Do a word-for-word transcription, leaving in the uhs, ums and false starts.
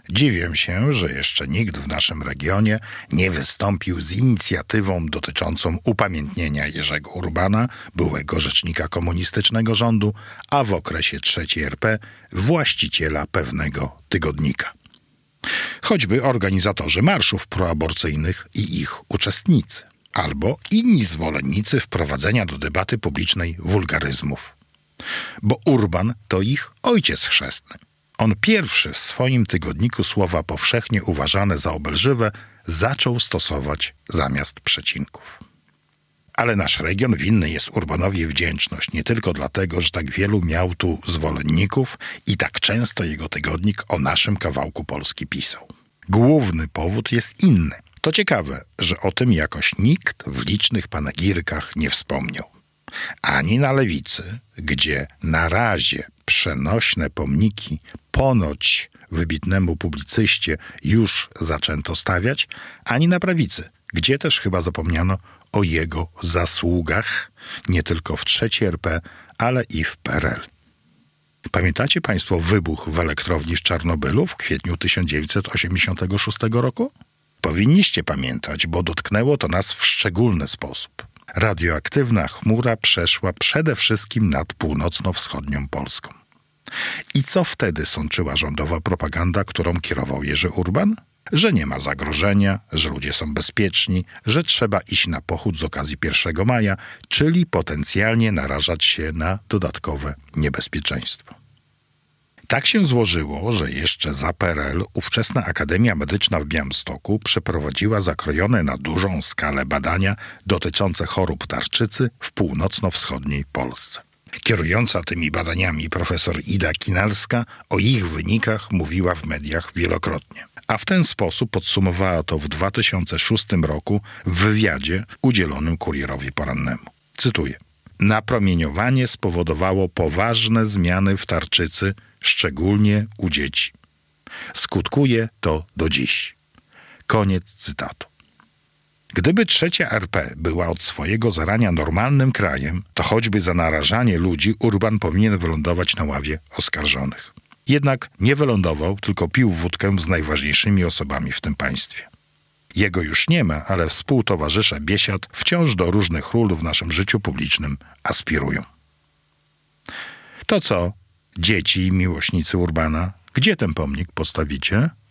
Dziwię się, że jeszcze nikt w naszym regionie nie wystąpił z inicjatywą dotyczącą upamiętnienia Jerzego Urbana, byłego rzecznika komunistycznego rządu, a w okresie trzeciej R P właściciela pewnego tygodnika. Choćby organizatorzy marszów proaborcyjnych i ich uczestnicy, albo inni zwolennicy wprowadzenia do debaty publicznej wulgaryzmów. Bo Urban to ich ojciec chrzestny. On pierwszy w swoim tygodniku słowa powszechnie uważane za obelżywe zaczął stosować zamiast przecinków. Ale nasz region winny jest Urbanowi wdzięczność nie tylko dlatego, że tak wielu miał tu zwolenników i tak często jego tygodnik o naszym kawałku Polski pisał. Główny powód jest inny. To ciekawe, że o tym jakoś nikt w licznych panegirykach nie wspomniał. Ani na lewicy, gdzie na razie przenośne pomniki ponoć wybitnemu publicyście już zaczęto stawiać, ani na prawicy, gdzie też chyba zapomniano o jego zasługach nie tylko w trzeciej R P, ale i w P R L. Pamiętacie Państwo wybuch w elektrowni w Czarnobylu w kwietniu tysiąc dziewięćset osiemdziesiątego szóstego roku? Powinniście pamiętać, bo dotknęło to nas w szczególny sposób. Radioaktywna chmura przeszła przede wszystkim nad północno-wschodnią Polską. I co wtedy sączyła rządowa propaganda, którą kierował Jerzy Urban? Że nie ma zagrożenia, że ludzie są bezpieczni, że trzeba iść na pochód z okazji pierwszego maja, czyli potencjalnie narażać się na dodatkowe niebezpieczeństwo. Tak się złożyło, że jeszcze za P R L ówczesna Akademia Medyczna w Białymstoku przeprowadziła zakrojone na dużą skalę badania dotyczące chorób tarczycy w północno-wschodniej Polsce. Kierująca tymi badaniami profesor Ida Kinalska o ich wynikach mówiła w mediach wielokrotnie. A w ten sposób podsumowała to w dwa tysiące szóstym roku w wywiadzie udzielonym Kurierowi Porannemu. Cytuję. Napromieniowanie spowodowało poważne zmiany w tarczycy, szczególnie u dzieci. Skutkuje to do dziś. Koniec cytatu. Gdyby trzecia R P była od swojego zarania normalnym krajem, to choćby za narażanie ludzi Urban powinien wylądować na ławie oskarżonych. Jednak nie wylądował, tylko pił wódkę z najważniejszymi osobami w tym państwie. Jego już nie ma, ale współtowarzysze Biesiad wciąż do różnych ról w naszym życiu publicznym aspirują. To co, dzieci i miłośnicy Urbana, gdzie ten pomnik postawicie?